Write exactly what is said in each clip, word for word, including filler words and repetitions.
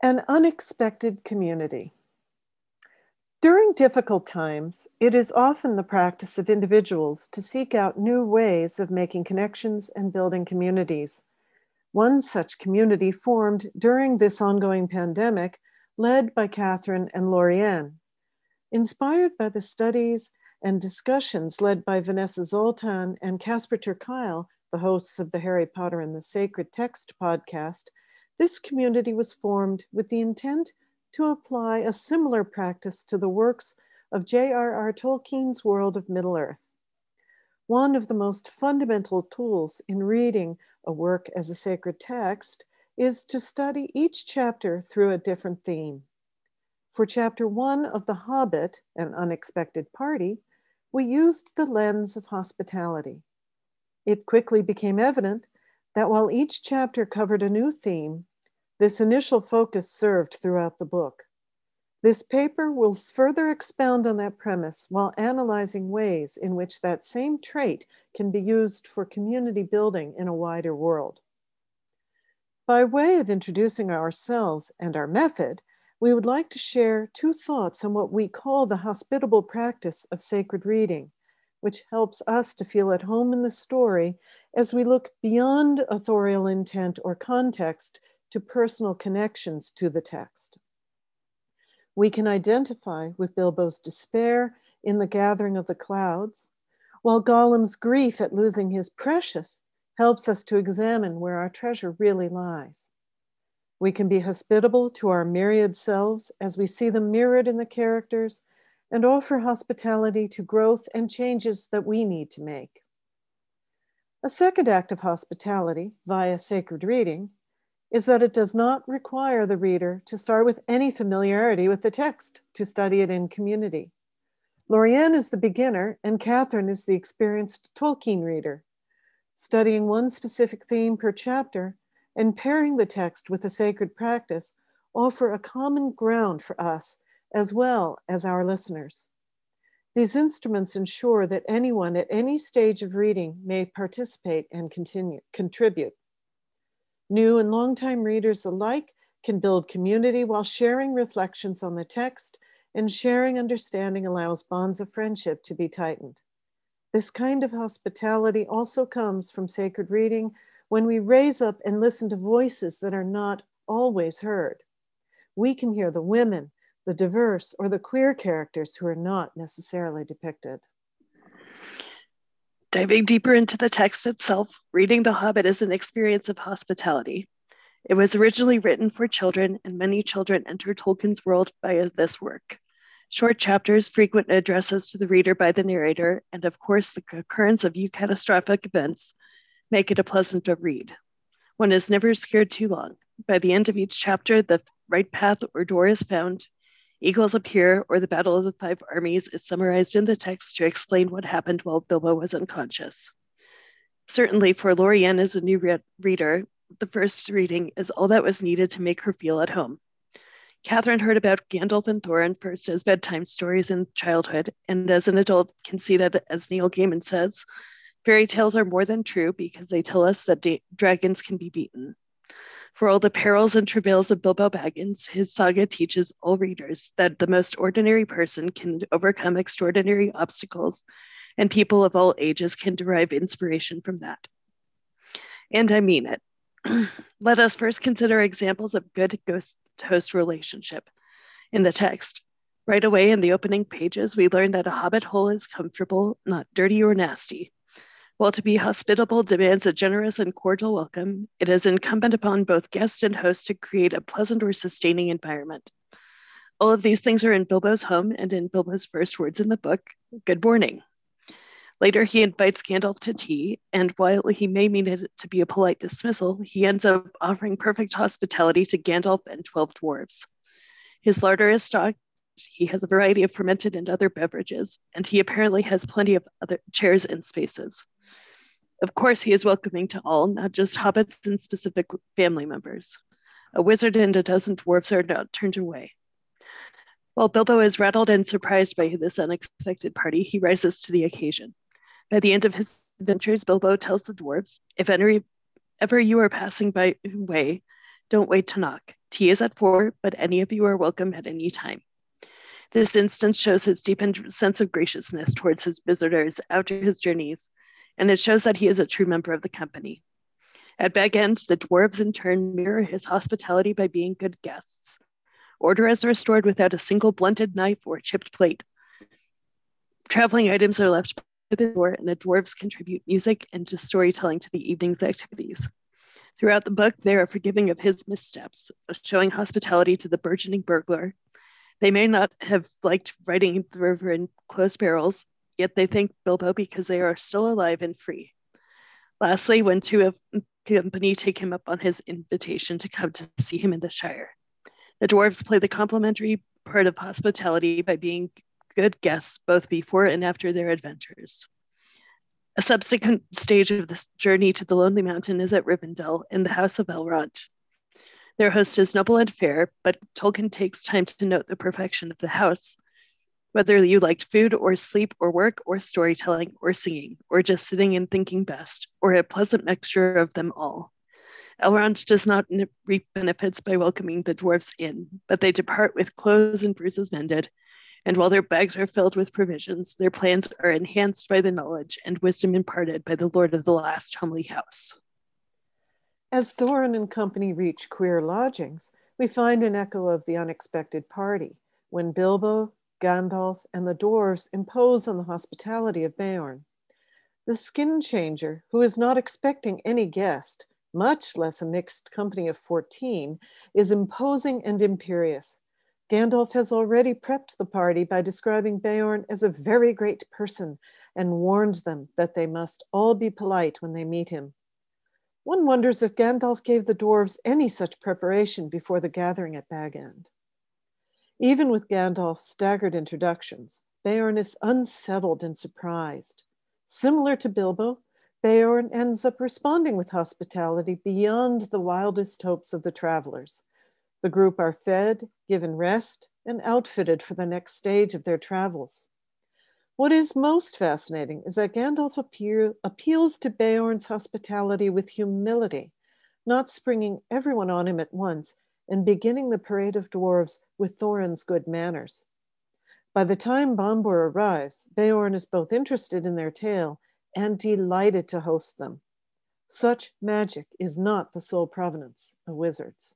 An unexpected community. During difficult times, it is often the practice of individuals to seek out new ways of making connections and building communities. One such community formed during this ongoing pandemic, led by Catherine and Lorianne. Inspired by the studies and discussions led by Vanessa Zoltan and Casper ter Kuile, the hosts of the Harry Potter and the Sacred Text podcast, this community was formed with the intent to apply a similar practice to the works of J R R Tolkien's world of Middle-earth. One of the most fundamental tools in reading a work as a sacred text is to study each chapter through a different theme. For chapter one of The Hobbit, An Unexpected Party, we used the lens of hospitality. It quickly became evident that while each chapter covered a new theme, this initial focus served throughout the book. This paper will further expound on that premise while analyzing ways in which that same trait can be used for community building in a wider world. By way of introducing ourselves and our method, we would like to share two thoughts on what we call the hospitable practice of sacred reading, which helps us to feel at home in the story as we look beyond authorial intent or context to personal connections to the text. We can identify with Bilbo's despair in the gathering of the clouds, while Gollum's grief at losing his precious helps us to examine where our treasure really lies. We can be hospitable to our myriad selves as we see them mirrored in the characters and offer hospitality to growth and changes that we need to make. A second act of hospitality via sacred reading is that it does not require the reader to start with any familiarity with the text to study it in community. Lorianne is the beginner and Catherine is the experienced Tolkien reader. Studying one specific theme per chapter and pairing the text with a sacred practice offer a common ground for us as well as our listeners. These instruments ensure that anyone at any stage of reading may participate and continue, contribute. New and longtime readers alike can build community while sharing reflections on the text, and sharing understanding allows bonds of friendship to be tightened. This kind of hospitality also comes from sacred reading when we raise up and listen to voices that are not always heard. We can hear the women, the diverse, or the queer characters who are not necessarily depicted. Diving deeper into the text itself, reading The Hobbit is an experience of hospitality. It was originally written for children, and many children enter Tolkien's world via this work. Short chapters, frequent addresses to the reader by the narrator, and of course the occurrence of catastrophic events make it a pleasant read. One is never scared too long. By the end of each chapter, the right path or door is found, eagles appear, or the Battle of the Five Armies is summarized in the text to explain what happened while Bilbo was unconscious. Certainly for Lorianne as a new re- reader, the first reading is all that was needed to make her feel at home. Catherine heard about Gandalf and Thorin first as bedtime stories in childhood, and as an adult can see that, as Neil Gaiman says, fairy tales are more than true because they tell us that da- dragons can be beaten. For all the perils and travails of Bilbo Baggins, his saga teaches all readers that the most ordinary person can overcome extraordinary obstacles, and people of all ages can derive inspiration from that. And I mean it. Let us first consider examples of good ghost-host relationship. In the text, right away in the opening pages, we learn that a hobbit hole is comfortable, not dirty or nasty. While to be hospitable demands a generous and cordial welcome, it is incumbent upon both guest and host to create a pleasant or sustaining environment. All of these things are in Bilbo's home and in Bilbo's first words in the book, "Good morning." Later, he invites Gandalf to tea, and while he may mean it to be a polite dismissal, he ends up offering perfect hospitality to Gandalf and twelve dwarves. His larder is stocked, he has a variety of fermented and other beverages, and he apparently has plenty of other chairs and spaces. Of course, he is welcoming to all, not just hobbits and specific family members. A wizard and a dozen dwarves are not turned away. While Bilbo is rattled and surprised by this unexpected party, he rises to the occasion. By the end of his adventures, Bilbo tells the dwarves, if any, ever you are passing by way, don't wait to knock. Tea is at four, but any of you are welcome at any time. This instance shows his deepened sense of graciousness towards his visitors after his journeys, and it shows that he is a true member of the company. At Bag End, the dwarves in turn mirror his hospitality by being good guests. Order is restored without a single blunted knife or chipped plate. Traveling items are left by the door, and the dwarves contribute music and to storytelling to the evening's activities. Throughout the book, they are forgiving of his missteps, showing hospitality to the burgeoning burglar. They may not have liked riding the river in closed barrels, yet they thank Bilbo because they are still alive and free. Lastly, when two of the company take him up on his invitation to come to see him in the Shire. The dwarves play the complimentary part of hospitality by being good guests both before and after their adventures. A subsequent stage of this journey to the Lonely Mountain is at Rivendell in the House of Elrond. Their host is noble and fair, but Tolkien takes time to note the perfection of the house. Whether you liked food or sleep or work or storytelling or singing or just sitting and thinking best or a pleasant mixture of them all. Elrond does not reap benefits by welcoming the dwarves in, but they depart with clothes and bruises mended, and while their bags are filled with provisions, their plans are enhanced by the knowledge and wisdom imparted by the Lord of the Last Homely House. As Thorin and company reach Queer Lodgings, we find an echo of the unexpected party, when Bilbo, Gandalf, and the dwarves impose on the hospitality of Beorn. The skin changer, who is not expecting any guest, much less a mixed company of fourteen, is imposing and imperious. Gandalf has already prepped the party by describing Beorn as a very great person and warned them that they must all be polite when they meet him. One wonders if Gandalf gave the dwarves any such preparation before the gathering at Bag End. Even with Gandalf's staggered introductions, Beorn is unsettled and surprised. Similar to Bilbo, Beorn ends up responding with hospitality beyond the wildest hopes of the travelers. The group are fed, given rest, and outfitted for the next stage of their travels. What is most fascinating is that Gandalf appear, appeals to Beorn's hospitality with humility, not springing everyone on him at once and beginning the parade of dwarves with Thorin's good manners. By the time Bombur arrives, Beorn is both interested in their tale and delighted to host them. Such magic is not the sole provenance of wizards.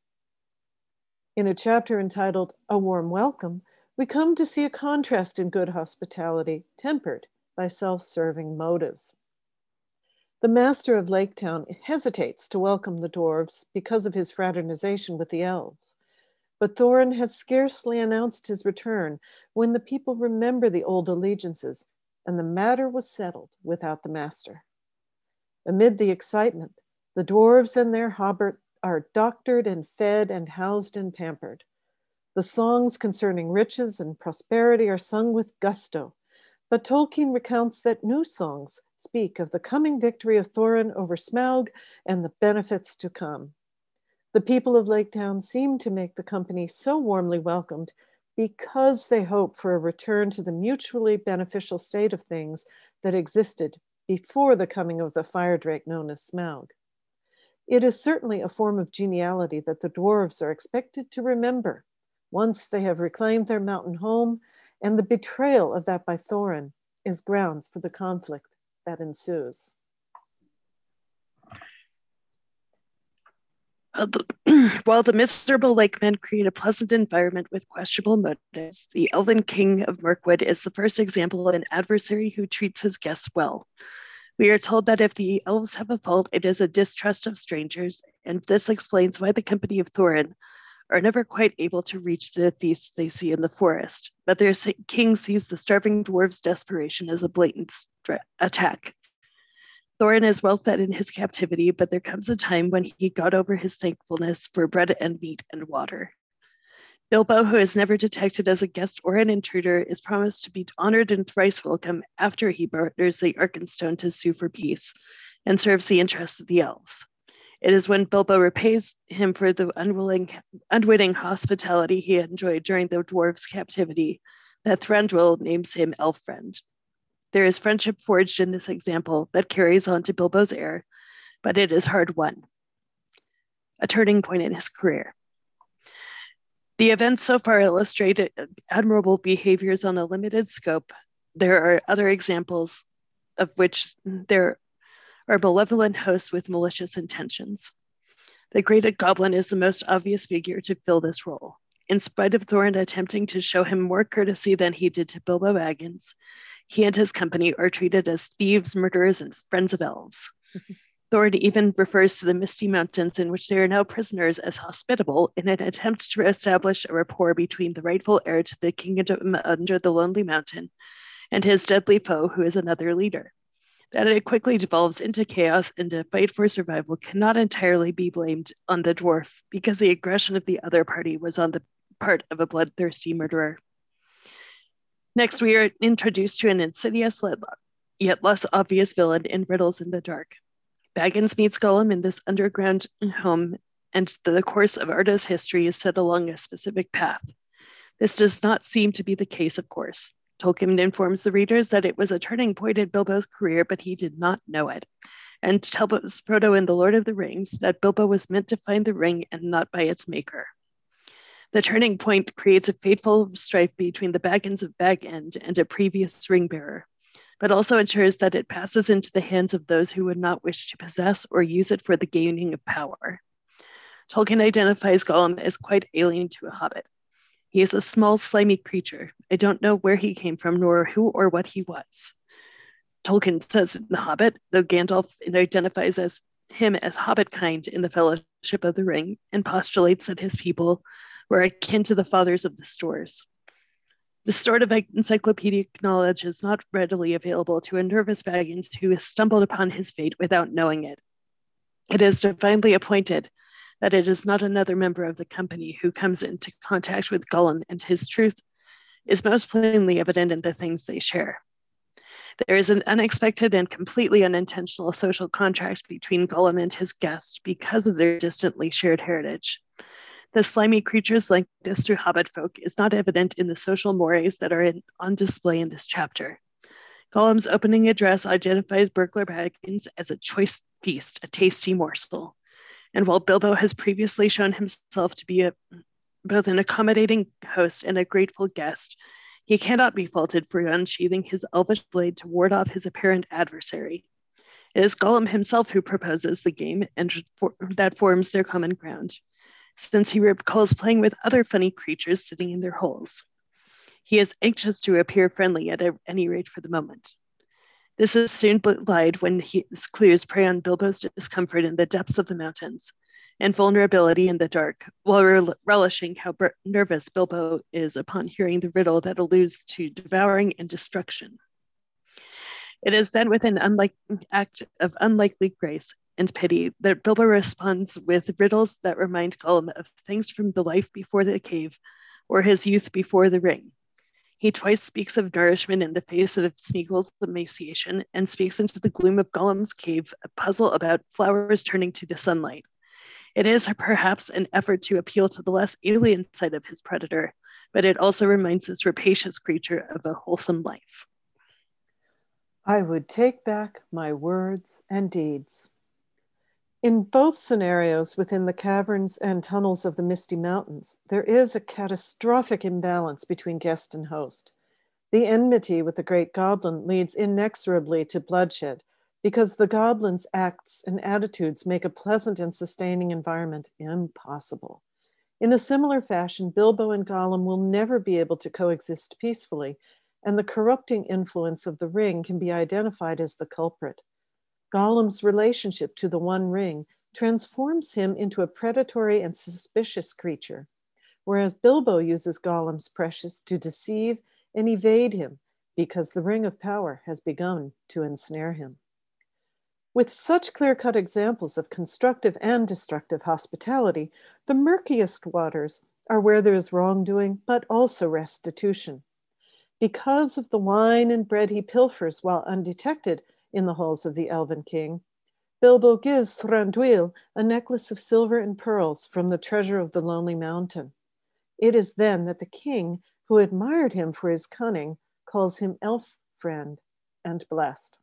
In a chapter entitled A Warm Welcome, we come to see a contrast in good hospitality tempered by self-serving motives. The master of Laketown hesitates to welcome the dwarves because of his fraternization with the elves. But Thorin has scarcely announced his return when the people remember the old allegiances, and the matter was settled without the master. Amid the excitement, the dwarves and their hobbit are doctored and fed and housed and pampered. The songs concerning riches and prosperity are sung with gusto, but Tolkien recounts that new songs speak of the coming victory of Thorin over Smaug and the benefits to come. The people of Laketown seem to make the company so warmly welcomed because they hope for a return to the mutually beneficial state of things that existed before the coming of the fire drake known as Smaug. It is certainly a form of geniality that the dwarves are expected to remember once they have reclaimed their mountain home, and the betrayal of that by Thorin is grounds for the conflict that ensues. Uh, the, while the miserable lake men create a pleasant environment with questionable motives, the elven king of Mirkwood is the first example of an adversary who treats his guests well. We are told that if the elves have a fault, it is a distrust of strangers, and this explains why the company of Thorin are never quite able to reach the feast they see in the forest, but their king sees the starving dwarves' desperation as a blatant attack. Thorin is well fed in his captivity, but there comes a time when he got over his thankfulness for bread and meat and water. Bilbo, who is never detected as a guest or an intruder, is promised to be honored and thrice welcome after he barters the Arkenstone to sue for peace and serves the interests of the elves. It is when Bilbo repays him for the unwilling, unwitting hospitality he enjoyed during the dwarves' captivity that Thranduil names him Elfriend. There is friendship forged in this example that carries on to Bilbo's heir, but it is hard won. A turning point in his career. The events so far illustrate admirable behaviors on a limited scope. There are other examples of which there are malevolent hosts with malicious intentions. The Great Goblin is the most obvious figure to fill this role. In spite of Thorin attempting to show him more courtesy than he did to Bilbo Baggins, he and his company are treated as thieves, murderers, and friends of elves. Thorin even refers to the Misty Mountains in which they are now prisoners as hospitable in an attempt to establish a rapport between the rightful heir to the kingdom under the Lonely Mountain and his deadly foe, who is another leader. That it quickly devolves into chaos and a fight for survival cannot entirely be blamed on the dwarf, because the aggression of the other party was on the part of a bloodthirsty murderer. Next, we are introduced to an insidious yet less obvious villain in Riddles in the Dark. Baggins meets Gollum in this underground home, and the course of Arda's history is set along a specific path. This does not seem to be the case, of course. Tolkien informs the readers that it was a turning point in Bilbo's career, but he did not know it, and tells Frodo in The Lord of the Rings that Bilbo was meant to find the ring and not by its maker. The turning point creates a fateful strife between the Baggins of Bag End and a previous ring bearer, but also ensures that it passes into the hands of those who would not wish to possess or use it for the gaining of power. Tolkien identifies Gollum as quite alien to a hobbit. He is a small, slimy creature. I don't know where he came from, nor who or what he was. Tolkien says in The Hobbit, though Gandalf identifies as him as hobbit-kind in the Fellowship of the Ring and postulates that his people were akin to the fathers of the Stores. The sort of encyclopedic knowledge is not readily available to a nervous Baggins who has stumbled upon his fate without knowing it. It is divinely appointed that it is not another member of the company who comes into contact with Gollum, and his truth is most plainly evident in the things they share. There is an unexpected and completely unintentional social contract between Gollum and his guest because of their distantly shared heritage. The slimy creature's likeness to hobbit folk is not evident in the social mores that are in, on display in this chapter. Gollum's opening address identifies Burglar Baggins as a choice feast, a tasty morsel. And while Bilbo has previously shown himself to be a, both an accommodating host and a grateful guest, he cannot be faulted for unsheathing his elvish blade to ward off his apparent adversary. It is Gollum himself who proposes the game and for, that forms their common ground, since he recalls playing with other funny creatures sitting in their holes. He is anxious to appear friendly at any rate for the moment. This is soon belied when his clues prey on Bilbo's discomfort in the depths of the mountains and vulnerability in the dark, while rel- relishing how ber- nervous Bilbo is upon hearing the riddle that alludes to devouring and destruction. It is then with an unlike- act of unlikely grace and pity that Bilbo responds with riddles that remind Gollum of things from the life before the cave or his youth before the ring. He twice speaks of nourishment in the face of Smeagol's emaciation and speaks into the gloom of Gollum's cave, a puzzle about flowers turning to the sunlight. It is perhaps an effort to appeal to the less alien side of his predator, but it also reminds this rapacious creature of a wholesome life. I would take back my words and deeds. In both scenarios within the caverns and tunnels of the Misty Mountains, there is a catastrophic imbalance between guest and host. The enmity with the Great Goblin leads inexorably to bloodshed because the goblin's acts and attitudes make a pleasant and sustaining environment impossible. In a similar fashion, Bilbo and Gollum will never be able to coexist peacefully, and the corrupting influence of the ring can be identified as the culprit. Gollum's relationship to the One Ring transforms him into a predatory and suspicious creature, whereas Bilbo uses Gollum's precious to deceive and evade him because the Ring of Power has begun to ensnare him. With such clear-cut examples of constructive and destructive hospitality, the murkiest waters are where there is wrongdoing, but also restitution. Because of the wine and bread he pilfers while undetected in the halls of the Elven King, Bilbo gives Thranduil a necklace of silver and pearls from the treasure of the Lonely Mountain. It is then that the king, who admired him for his cunning, calls him elf friend and blessed.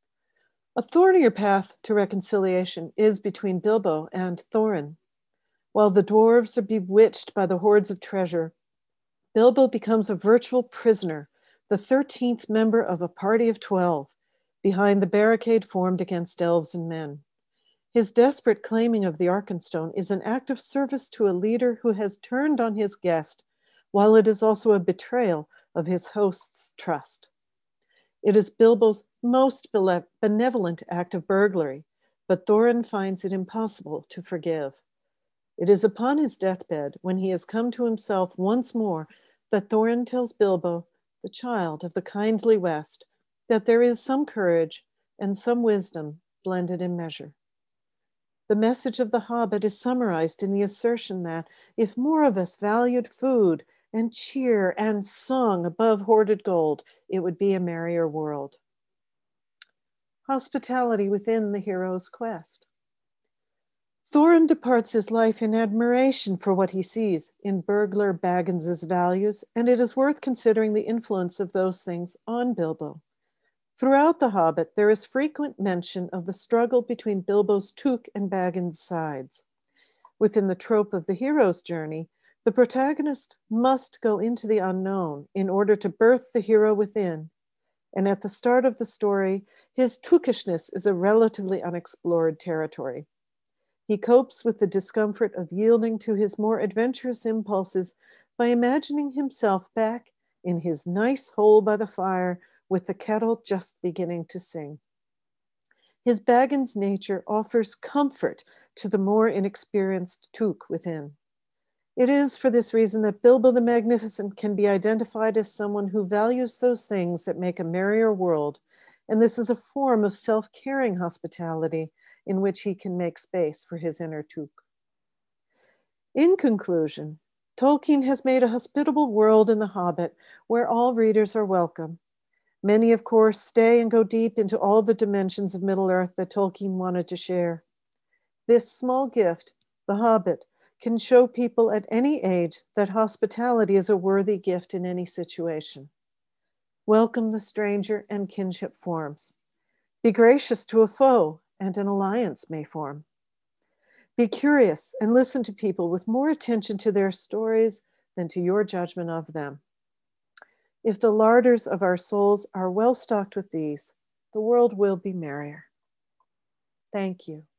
A thornier path to reconciliation is between Bilbo and Thorin. While the dwarves are bewitched by the hordes of treasure, Bilbo becomes a virtual prisoner, the thirteenth member of a party of twelve, behind the barricade formed against elves and men. His desperate claiming of the Arkenstone is an act of service to a leader who has turned on his guest, while it is also a betrayal of his host's trust. It is Bilbo's most benevolent act of burglary, but Thorin finds it impossible to forgive. It is upon his deathbed, when he has come to himself once more, that Thorin tells Bilbo, the child of the kindly West, that there is some courage and some wisdom blended in measure. The message of the Hobbit is summarized in the assertion that if more of us valued food and cheer and song above hoarded gold, it would be a merrier world. Hospitality within the hero's quest. Thorin departs his life in admiration for what he sees in burglar Baggins's values, and it is worth considering the influence of those things on Bilbo. Throughout The Hobbit, there is frequent mention of the struggle between Bilbo's Took and Baggins' sides. Within the trope of the hero's journey, the protagonist must go into the unknown in order to birth the hero within. And at the start of the story, his Tookishness is a relatively unexplored territory. He copes with the discomfort of yielding to his more adventurous impulses by imagining himself back in his nice hole by the fire with the kettle just beginning to sing. His Baggins nature offers comfort to the more inexperienced Took within. It is for this reason that Bilbo the Magnificent can be identified as someone who values those things that make a merrier world, and this is a form of self-caring hospitality in which he can make space for his inner Took. In conclusion, Tolkien has made a hospitable world in The Hobbit where all readers are welcome. Many, of course, stay and go deep into all the dimensions of Middle-earth that Tolkien wanted to share. This small gift, The Hobbit, can show people at any age that hospitality is a worthy gift in any situation. Welcome the stranger and kinship forms. Be gracious to a foe and an alliance may form. Be curious and listen to people with more attention to their stories than to your judgment of them. If the larders of our souls are well stocked with these, the world will be merrier. Thank you.